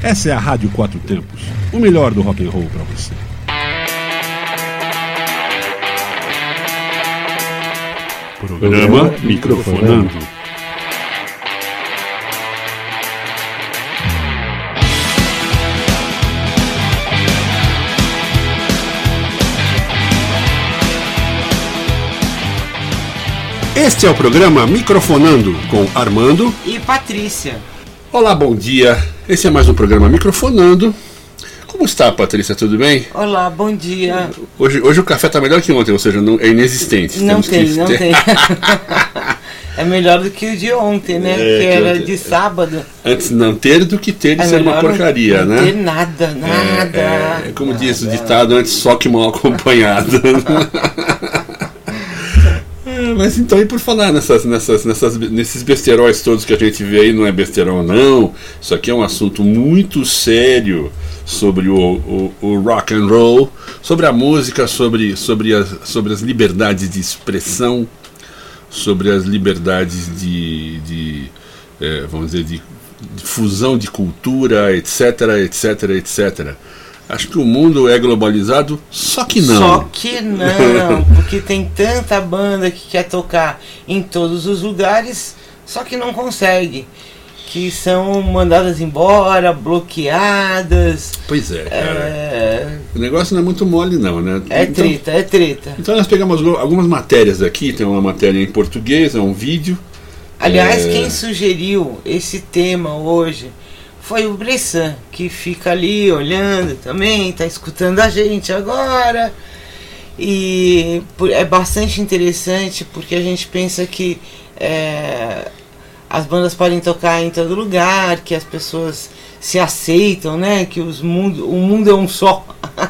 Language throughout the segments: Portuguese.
Essa é a Rádio Quatro Tempos, o melhor do rock and roll para você. Programa Microfonando. Este é o programa Microfonando com Armando e Patrícia. Olá, bom dia. Esse é mais um programa Microfonando. Como está, Patrícia? Tudo bem? Olá, bom dia. Hoje o café está melhor que ontem, ou seja, não, é inexistente. Não tem. É melhor do que o de ontem, né? Que era de sábado. Antes não ter do que ter de ser uma porcaria, não né? Não ter nada. É como diz o ditado, antes só que mal acompanhado. Mas então, e por falar nesses besteróis todos que a gente vê aí, não é besterol não, isso aqui é um assunto muito sério sobre o rock and roll, sobre a música, sobre as liberdades de expressão, sobre as liberdades vamos dizer, de fusão de cultura, etc. Acho que o mundo é globalizado, só que não. Só que não, porque tem tanta banda que quer tocar em todos os lugares, só que não consegue. Que são mandadas embora, bloqueadas. Pois é, cara. O negócio não é muito mole não, né? É treta. Então nós pegamos algumas matérias aqui, tem uma matéria em português, é um vídeo. Aliás, quem sugeriu esse tema hoje foi o Bressan, que fica ali olhando também, está escutando a gente agora. E é bastante interessante porque a gente pensa que as bandas podem tocar em todo lugar, que as pessoas se aceitam, né? Que o mundo é um só.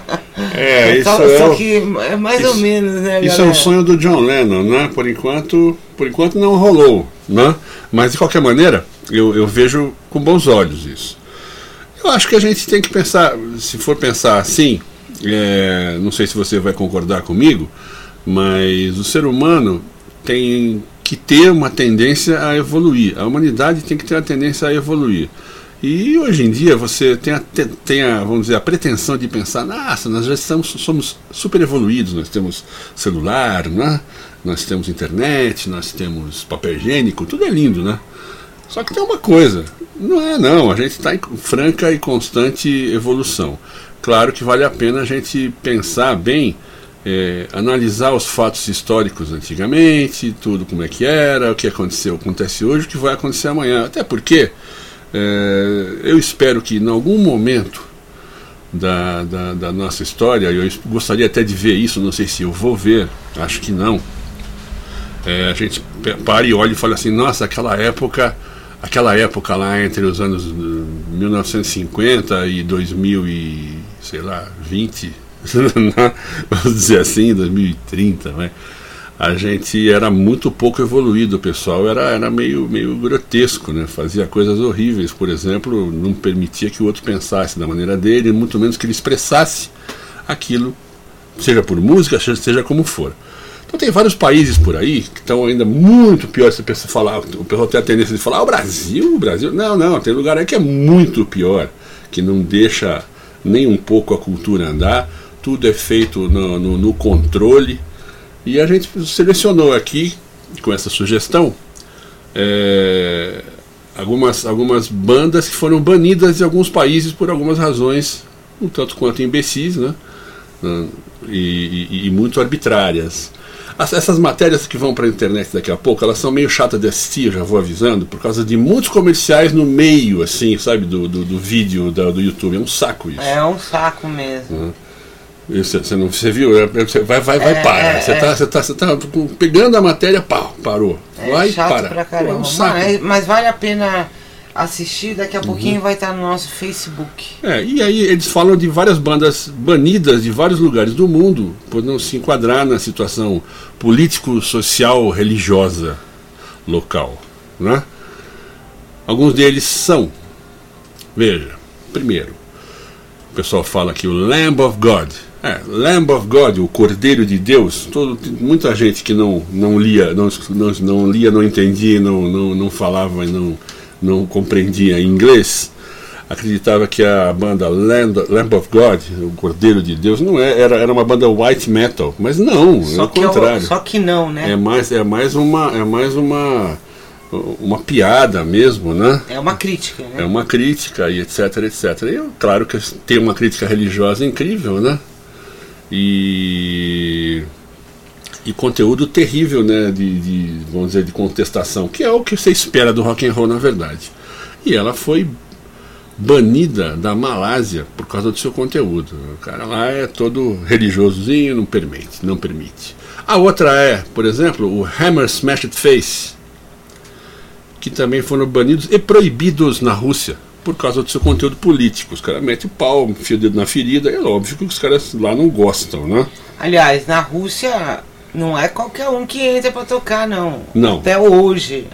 Só que é mais ou menos, né, isso galera? É um sonho do John Lennon, né? Por enquanto não rolou, né? Mas de qualquer maneira, eu vejo com bons olhos isso. Eu acho que a gente tem que pensar, se for pensar assim, não sei se você vai concordar comigo, mas o ser humano tem que ter uma tendência a evoluir. A humanidade tem que ter uma tendência a evoluir. E hoje em dia você tem vamos dizer, a pretensão de pensar, nossa, nós já somos super evoluídos, nós temos celular, né? Nós temos internet, nós temos papel higiênico, tudo é lindo, né? Só que tem uma coisa, não, a gente está em franca e constante evolução. Claro que vale a pena a gente pensar bem, analisar os fatos históricos antigamente, tudo como é que era, o que acontece hoje, o que vai acontecer amanhã. Até porque eu espero que em algum momento da nossa história, eu gostaria até de ver isso, não sei se eu vou ver, acho que não, a gente para e olha e fala assim, nossa, aquela época lá entre os anos 1950 e 2020, vamos dizer assim, 2030, né? A gente era muito pouco evoluído, o pessoal era meio grotesco, né? Fazia coisas horríveis, por exemplo, não permitia que o outro pensasse da maneira dele, muito menos que ele expressasse aquilo, seja por música, seja como for. Então tem vários países por aí que estão ainda muito piores. Se você falar, o pessoal tem a tendência de falar, o Brasil, não, tem lugar aí que é muito pior, que não deixa nem um pouco a cultura andar, tudo é feito no controle. E a gente selecionou aqui, com essa sugestão, algumas bandas que foram banidas de alguns países por algumas razões, um tanto quanto imbecis, né? E muito arbitrárias. Essas matérias que vão para a internet daqui a pouco, elas são meio chatas de assistir, eu já vou avisando, por causa de muitos comerciais no meio, assim, sabe, do vídeo do YouTube. É um saco isso. É um saco mesmo. Você viu? Para. Você tá pegando a matéria, parou. É chato pra caramba. É um saco. Mas vale a pena assistir, daqui a pouquinho vai estar no nosso Facebook. E aí eles falam de várias bandas banidas de vários lugares do mundo por não se enquadrar na situação político, social, religiosa local, né? Alguns deles são, veja, primeiro, o pessoal fala aqui o Lamb of God. Lamb of God, o Cordeiro de Deus. Muita gente que não lia, não entendia, não falava e não compreendia em inglês, acreditava que a banda Lamb of God, o Cordeiro de Deus, não era uma banda white metal, mas não, é o contrário. Só que não, né? É mais uma piada mesmo, né? É uma crítica, né? É uma crítica e etc. E claro que tem uma crítica religiosa incrível, né? E conteúdo terrível, né? Vamos dizer, de contestação, que é o que você espera do rock and roll, na verdade. E ela foi banida da Malásia por causa do seu conteúdo. O cara lá é todo religiosozinho, não permite. A outra é, por exemplo, o Hammer Smashed Face, que também foram banidos e proibidos na Rússia por causa do seu conteúdo político. Os caras metem o pau, enfiam o dedo na ferida, é óbvio que os caras lá não gostam, né? Aliás, na Rússia não é qualquer um que entra pra tocar, não. Não. Até hoje.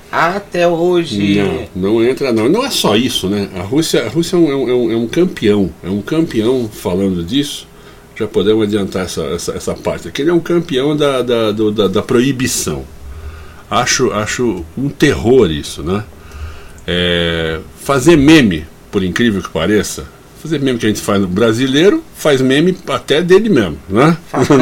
Não entra, não. Não é só isso, né? A Rússia é um campeão. É um campeão falando disso. Já podemos adiantar essa parte aqui. Ele é um campeão da proibição. Acho um terror isso, né? Fazer meme, por incrível que pareça, fazer meme que a gente faz no brasileiro, faz meme até dele mesmo, né?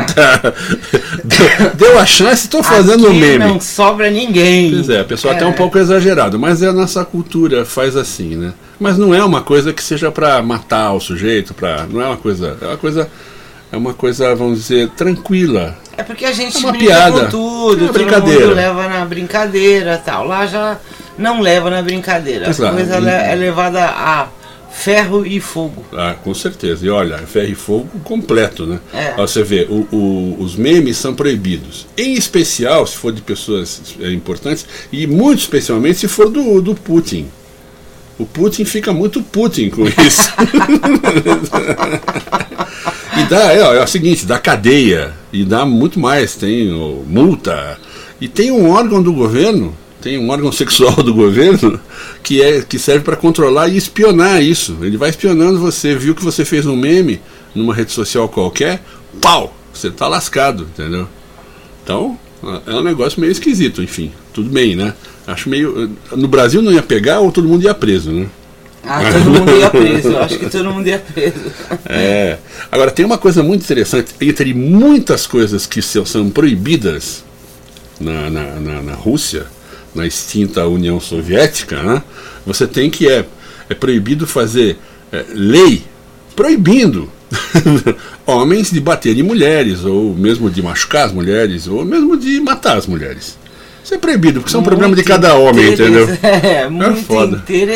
Deu a chance, estou fazendo aqui meme. Não sobra ninguém. Pois é, a pessoa até um pouco exagerado, mas a nossa cultura faz assim, né? Mas não é uma coisa que seja para matar o sujeito, não é uma coisa, é uma coisa, vamos dizer, tranquila. É porque a gente uma brinca piada, com tudo, todo brincadeira. mundo leva na brincadeira, tal. Lá já não leva na brincadeira. A coisa é levada a ferro e fogo. Com certeza. E olha, ferro e fogo completo, né? É. Você vê, os memes são proibidos. Em especial, se for de pessoas importantes, e muito especialmente se for do Putin. O Putin fica muito Putin com isso. E é o seguinte, dá cadeia, e dá muito mais, tem multa, e tem um órgão do governo, tem um órgão sexual do governo que serve para controlar e espionar isso. Ele vai espionando você, viu que você fez um meme numa rede social qualquer, pau, você tá lascado, entendeu? Então, é um negócio meio esquisito, enfim, tudo bem, né? Acho meio... No Brasil não ia pegar ou todo mundo ia preso, né? Todo mundo ia preso, eu acho que todo mundo ia preso. Agora, tem uma coisa muito interessante, entre muitas coisas que são proibidas na Rússia, na extinta União Soviética, né? Você tem que é proibido fazer lei proibindo homens de bater em mulheres, ou mesmo de machucar as mulheres, ou mesmo de matar as mulheres. Isso é proibido, porque isso é um problema de cada homem, entendeu? Muito foda.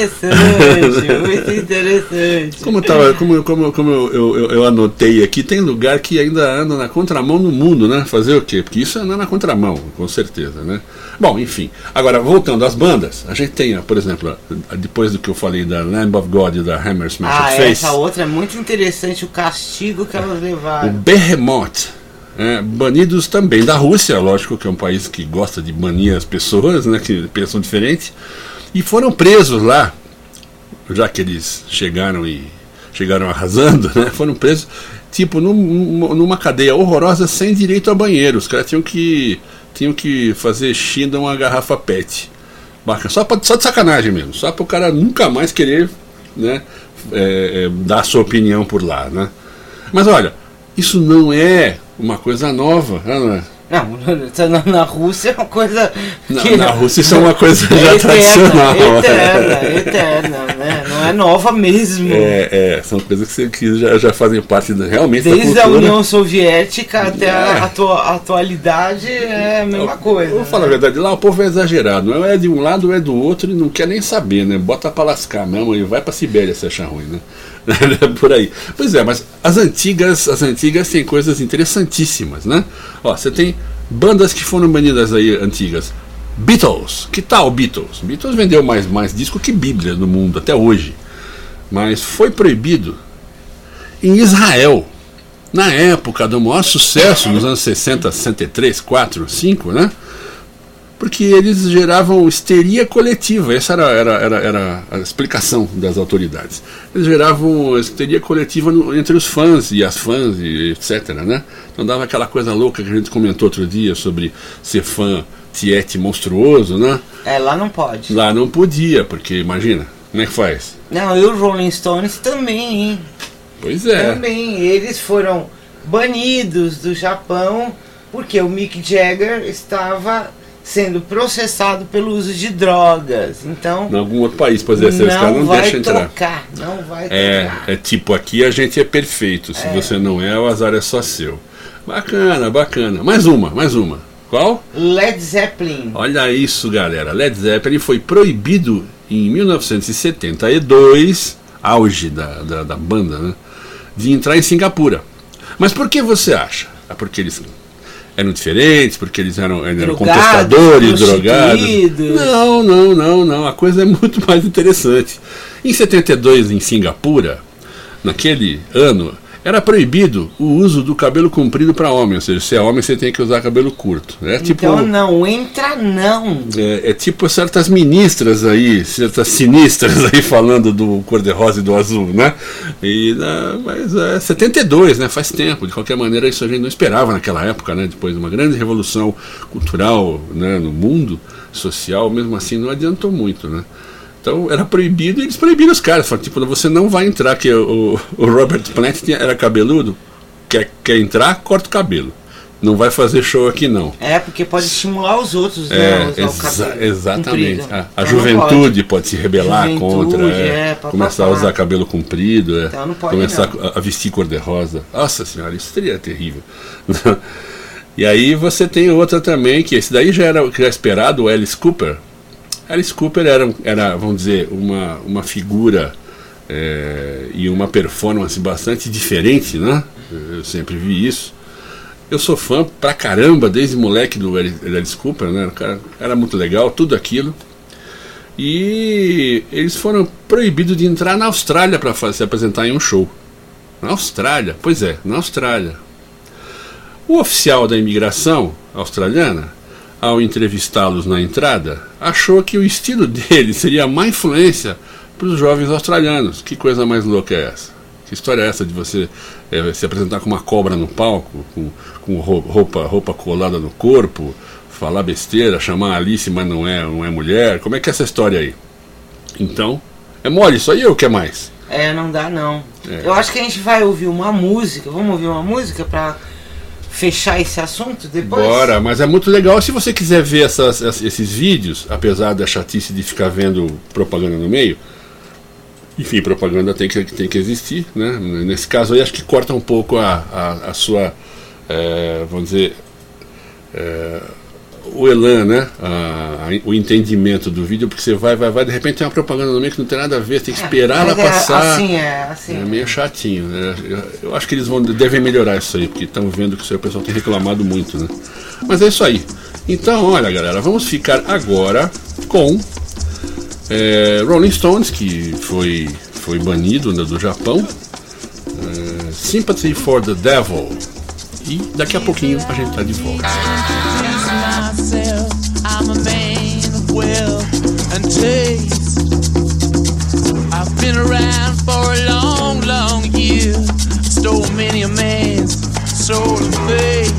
Muito interessante. Como eu anotei aqui, tem lugar que ainda anda na contramão no mundo, né? Fazer o quê? Porque isso anda na contramão, com certeza, né? Bom, enfim. Agora, voltando às bandas, a gente tem, por exemplo, depois do que eu falei da Lamb of God e da Hammer Smashed Face... essa outra é muito interessante, o castigo que elas levaram. O Behemoth. Banidos também da Rússia, lógico que é um país que gosta de banir as pessoas, né, que pensam diferente, e foram presos lá, já que eles chegaram arrasando, né, foram presos tipo numa cadeia horrorosa sem direito a banheiro. Os caras tinham que fazer xixi de uma garrafa PET, só de sacanagem mesmo, só para o cara nunca mais querer, né, dar a sua opinião por lá, né. Mas olha, isso não é uma coisa nova, né? Não, na Rússia é uma coisa que... Na Rússia isso é uma coisa já tradicional. Eterna, né? Não é nova mesmo. São coisas que já fazem parte realmente desde da cultura. A União Soviética até a atualidade é a mesma coisa. Vou falar a verdade, lá o povo é exagerado, não é de um lado ou é do outro e não quer nem saber, né? Bota pra lascar mesmo e vai pra Sibéria se achar ruim, né? Por aí. Pois é, mas as antigas têm coisas interessantíssimas, né? Ó, você tem bandas que foram banidas aí, antigas. Beatles, que tal Beatles? Beatles vendeu mais disco que Bíblia no mundo até hoje, mas foi proibido em Israel, na época do maior sucesso, nos anos 60, 63, 4, 5, né? Porque eles geravam histeria coletiva. Essa era a explicação das autoridades. Eles geravam histeria coletiva entre os fãs e as fãs, e etc., né? Então dava aquela coisa louca que a gente comentou outro dia sobre ser fã tiete monstruoso, né? Lá não pode. Lá não podia, porque imagina, Como é que faz? Não, e os Rolling Stones também, hein? Pois é. Também, eles foram banidos do Japão porque o Mick Jagger estava sendo processado pelo uso de drogas. Então, em algum outro país, pois é, os caras não deixam entrar. Não vai tocar. É tipo, aqui a gente é perfeito. Se você não é, o azar é só seu. Bacana, bacana. Mais uma. Qual? Led Zeppelin. Olha isso, galera. Led Zeppelin foi proibido em 1972, auge da banda, né, de entrar em Singapura. Mas por que você acha? Porque eles eram diferentes, porque eles eram contestadores, drogados. Não. A coisa é muito mais interessante. Em 72, em Singapura, naquele ano, era proibido o uso do cabelo comprido para homem. Ou seja, se é homem, você tem que usar cabelo curto. Então não entra, não. É tipo certas ministras aí, certas sinistras aí falando do cor-de-rosa e do azul, né? Mas é 72, né? Faz tempo. De qualquer maneira, isso a gente não esperava naquela época, né? Depois de uma grande revolução cultural, né, no mundo social, mesmo assim não adiantou muito, né? Então era proibido e eles proibiram os caras. Falaram, tipo, você não vai entrar, que o Robert Plant era cabeludo, quer entrar, corta o cabelo. Não vai fazer show aqui não. Porque pode estimular os outros, né? Exatamente. A juventude pode se rebelar contra, começar a usar cabelo comprido, então não pode, começar a vestir cor-de-rosa. Nossa senhora, isso seria terrível. E aí você tem outra também, que esse daí já era esperado, o Alice Cooper. Alice Cooper era, vamos dizer, uma figura e uma performance bastante diferente, né? Eu sempre vi isso. Eu sou fã pra caramba desde moleque do Alice Cooper, né? O cara era muito legal, tudo aquilo. E eles foram proibidos de entrar na Austrália para se apresentar em um show. Na Austrália? Pois é, na Austrália. O oficial da imigração australiana, ao entrevistá-los na entrada, achou que o estilo dele seria má influência para os jovens australianos. Que coisa mais louca é essa? Que história é essa de você se apresentar com uma cobra no palco, com roupa colada no corpo, falar besteira, chamar Alice, mas não é mulher? Como é que é essa história aí? Então, é mole isso aí ou quer mais? Não dá não. Eu acho que a gente vai ouvir uma música. Vamos ouvir uma música para fechar esse assunto depois? Bora, mas é muito legal se você quiser ver esses vídeos, apesar da chatice de ficar vendo propaganda no meio. Enfim, propaganda tem que existir, né? Nesse caso aí acho que corta um pouco a sua, vamos dizer, o elan, né? O entendimento do vídeo, porque você vai, de repente tem uma propaganda no meio que não tem nada a ver, tem que esperar ela passar. Assim. É meio chatinho, né? Eu acho que eles devem melhorar isso aí, porque estão vendo que o pessoal tem reclamado muito, né? Mas é isso aí. Então, olha, galera, vamos ficar agora com Rolling Stones, que foi banido, né, do Japão. Sympathy for the Devil. E daqui a pouquinho a gente tá de volta. I'm a man of wealth and taste. I've been around for a long, long year. Stole many a man's soul of faith.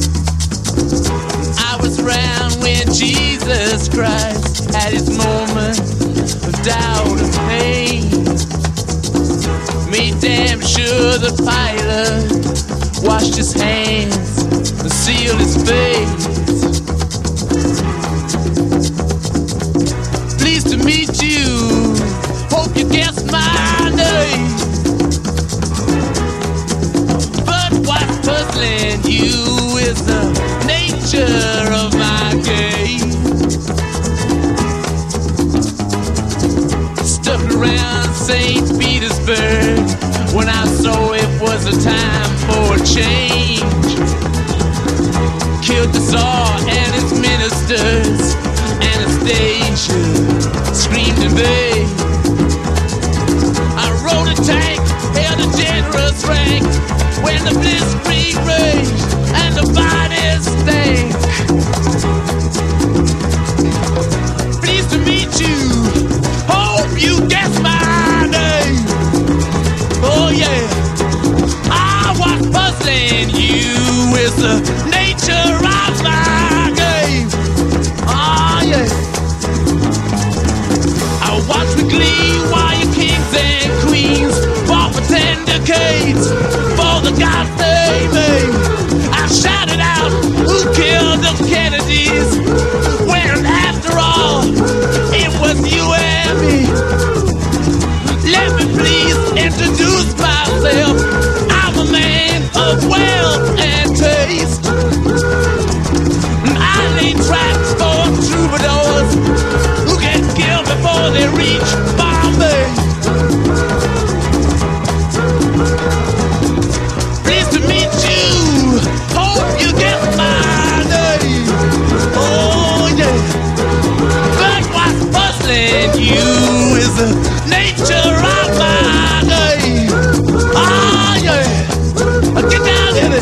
I was around when Jesus Christ had his moment of doubt and pain. Made damn sure the pilot washed his hands and sealed his face. Pleased to meet you, hope you guessed my name. But what's puzzling you is the nature of my game. Stuck around St. Petersburg when I saw it was a time for change. Killed the Tsar and his ministers. Anastasia screamed in vain. I rode a tank, held a generous rank when the blitzkrieg raged and the bodies stank. Pleased to meet you, hope you guessed my name. Oh yeah, what's puzzling you is the nature of my game. Oh yeah, I watch with glee Let me please introduce myself. I'm a man of wealth and taste. I lay traps for troubadours who get killed before they reach Bombay. Pleased to meet you. Hope you get my name. Oh yeah. But what's puzzling you is the nature of my game. Ah yeah. Get down in it.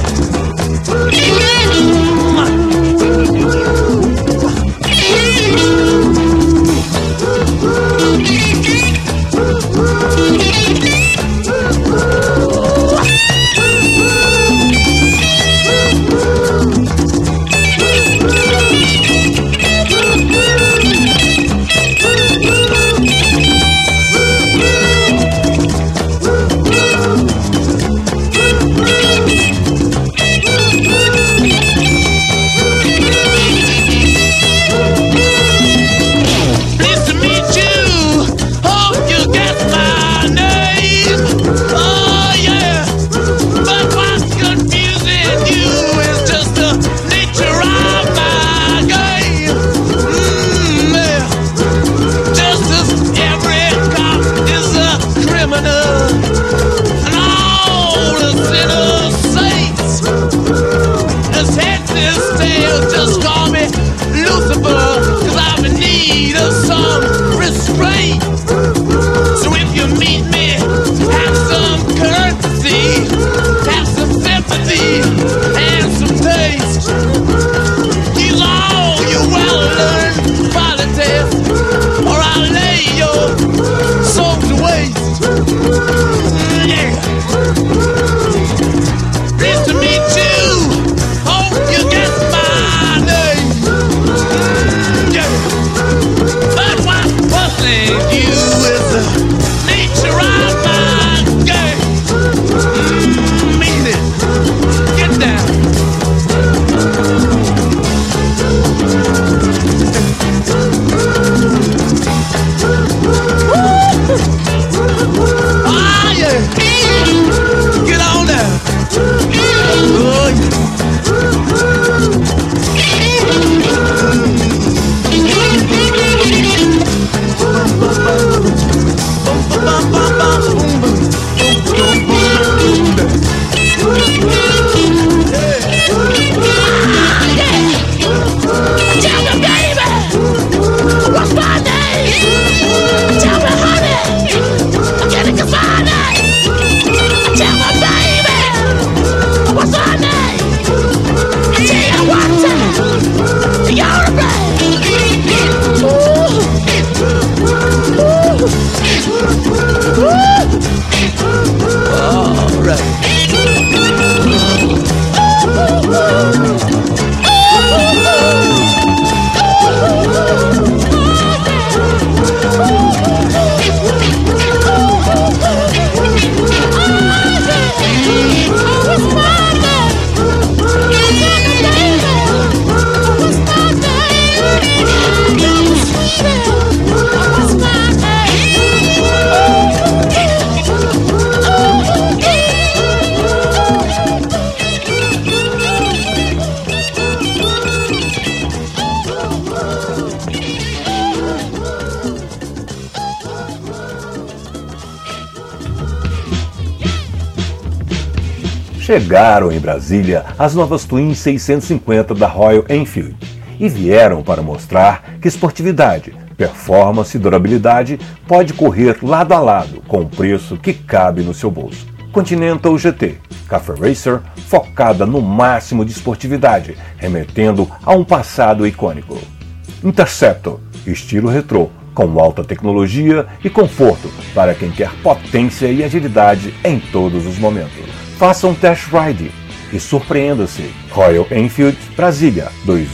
Chegaram em Brasília as novas Twin 650 da Royal Enfield e vieram para mostrar que esportividade, performance e durabilidade pode correr lado a lado com o preço que cabe no seu bolso. Continental GT, Cafe Racer focada no máximo de esportividade, remetendo a um passado icônico. Interceptor, estilo retrô, com alta tecnologia e conforto para quem quer potência e agilidade em todos os momentos. Faça um test ride e surpreenda-se. Royal Enfield, Brasília,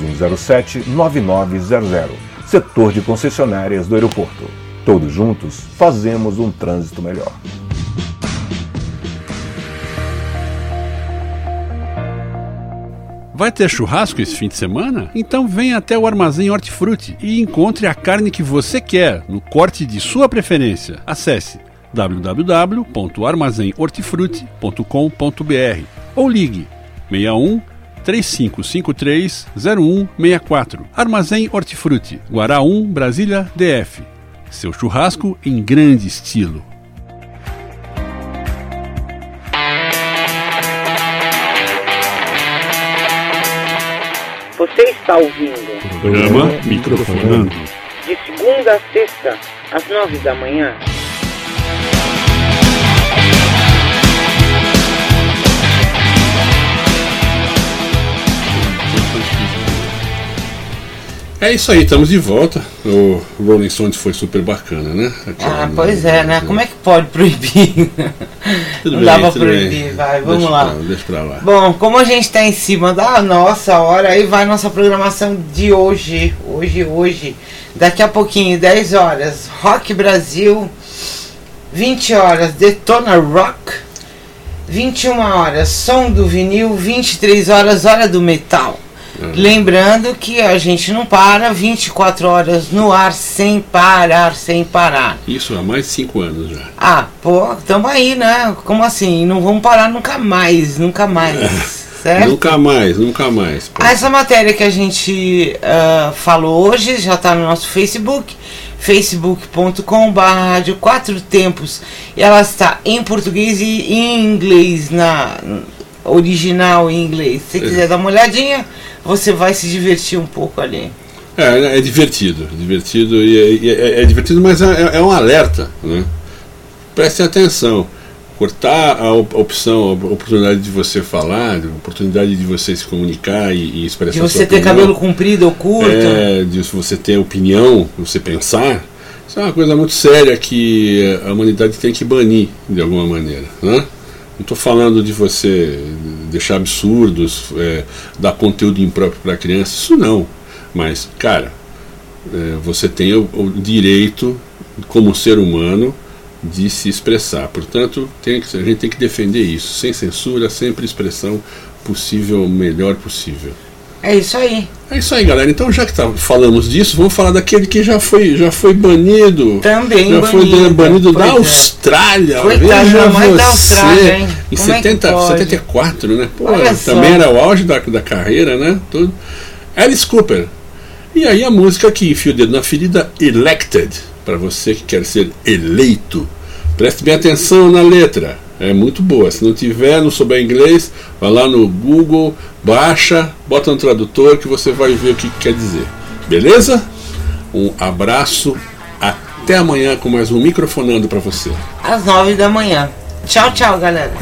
2107-9900. Setor de concessionárias do aeroporto. Todos juntos fazemos um trânsito melhor. Vai ter churrasco esse fim de semana? Então venha até o Armazém Hortifruti e encontre a carne que você quer no corte de sua preferência. Acesse www.armazenhortifruti.com.br ou ligue 61 3553 0164. Armazém Hortifruti, Guará 1, Brasília, DF. Seu churrasco em grande estilo. Você está ouvindo Programa Microfonando. de segunda a sexta, às 9 da manhã. É isso aí, estamos de volta. O Rolling Stones foi super bacana, né? Pois é, né? Como é que pode proibir? Não dá pra proibir, vai, vamos lá. Deixa pra lá. Bom, como a gente tá em cima da nossa hora, aí vai nossa programação de hoje. Daqui a pouquinho, 10 horas, Rock Brasil. 20 horas, Detona Rock. 21 horas, Som do Vinil. 23 horas, Hora do Metal. Lembrando que a gente não para, 24 horas no ar, sem parar. Isso há mais de 5 anos já. Tamo aí, né? Como assim? Não vamos parar nunca mais. Certo? Nunca mais. Essa matéria que a gente falou hoje já está no nosso Facebook, facebook.com/rádio 4 tempos. E ela está em português e em inglês, na original em inglês. Se quiser dar uma olhadinha, você vai se divertir um pouco ali. É divertido, é divertido, mas é um alerta, né? Prestem atenção. Cortar a oportunidade de você falar, a oportunidade de você se comunicar e expressar de você ter cabelo comprido ou curto. De você ter opinião, você pensar. Isso é uma coisa muito séria que a humanidade tem que banir de alguma maneira, né? Não estou falando de você deixar absurdos, dar conteúdo impróprio para criança, isso não. Mas, cara, você tem o direito, como ser humano, de se expressar. Portanto, a gente tem que defender isso, sem censura, sempre expressão possível, o melhor possível. É isso aí. É isso aí, galera. Então, já que falamos disso, vamos falar daquele que já foi banido. Também já foi banido da Austrália. Veja mais você, da Austrália, hein? Em Como 74, né? Pô, Olha também só. era o auge da carreira, né? Tudo. Alice Cooper. E aí a música que enfia o dedo na ferida, Elected. Para você que quer ser eleito. Preste bem atenção na letra. É muito boa. Se não souber inglês, vai lá no Google, baixa, bota no tradutor que você vai ver o que quer dizer. Beleza? Um abraço. Até amanhã com mais um Microfonando para você. Às 9 da manhã. Tchau, galera.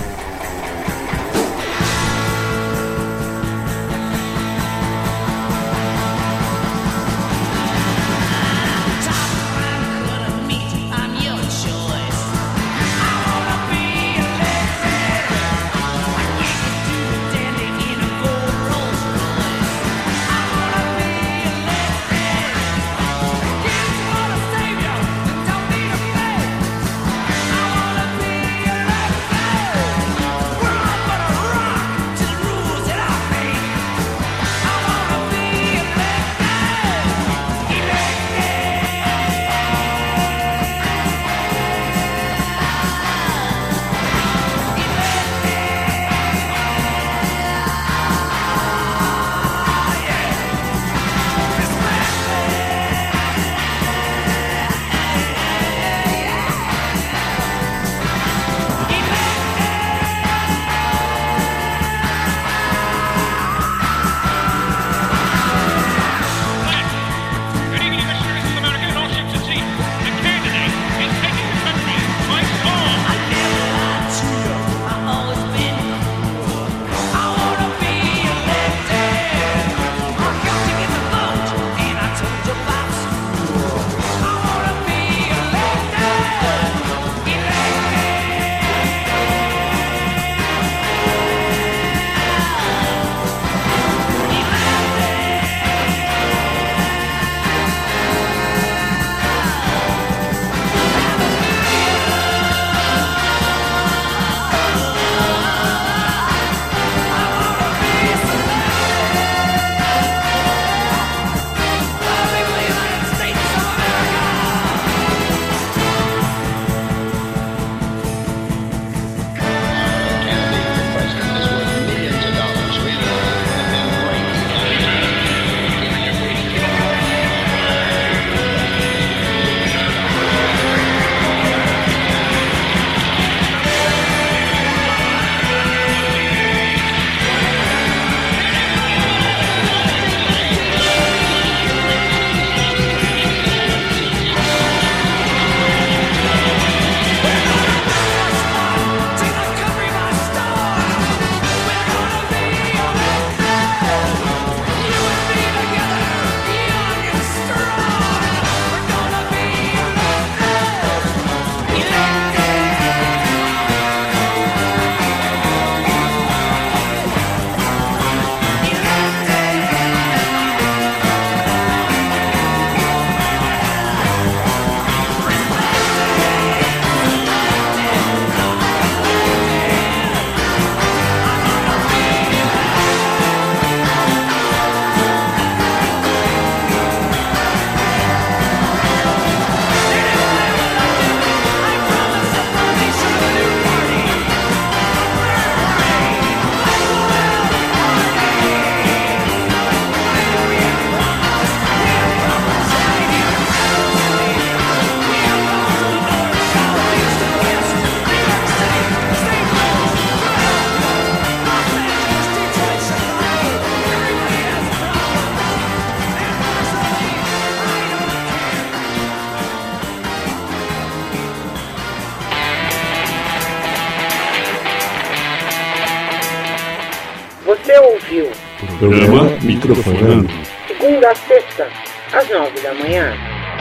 ouviu Programa Microfonando. segunda a sexta, às 9 da manhã.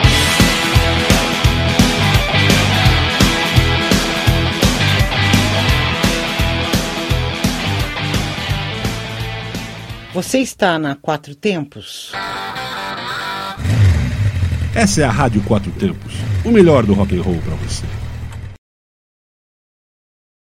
Você está na Quatro Tempos? Essa é a Rádio Quatro Tempos, o melhor do rock and roll para você.